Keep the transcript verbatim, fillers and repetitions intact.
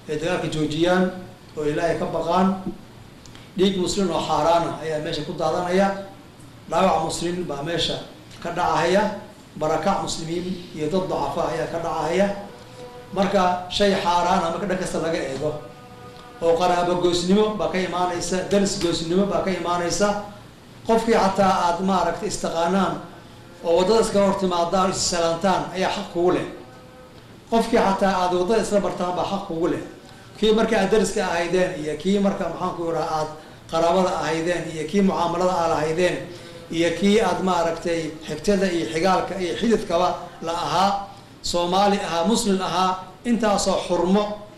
dagaalka joojiyaan oo ilaahay ka baqaan dhiig muslim oo xaaraana ayaa meesha ku daadanaya dhaawac muslim baa meesha ka dhacaya barakac muslimiin iyo dad dacafa ayaa ka dhacaya marka shay xaaraana marka dhan kasta laga eego oo qaraabo goosnimo baa ka imaanaysa daris goosnimo baa ka imaanaysa qofkii xataa aad maaragtay istaqaanaan oo waddada iskaga hortimaadaan issalaantaan ayaa xaq kugu leh qofkii xataa aad waddada isla bartaan baa xaq kugu leh kii marka aad dariska ahaydeen iyo kii marka maxaan ku yidhaha aad qaraabada ahaydeen iyo kii mucaamalada aad lahaydeen iyo kii aad maaragtay xigtada iyo xigaalka iyo xididkaba la ahaa soomaali ahaa muslim ahaa intaasoo xurmo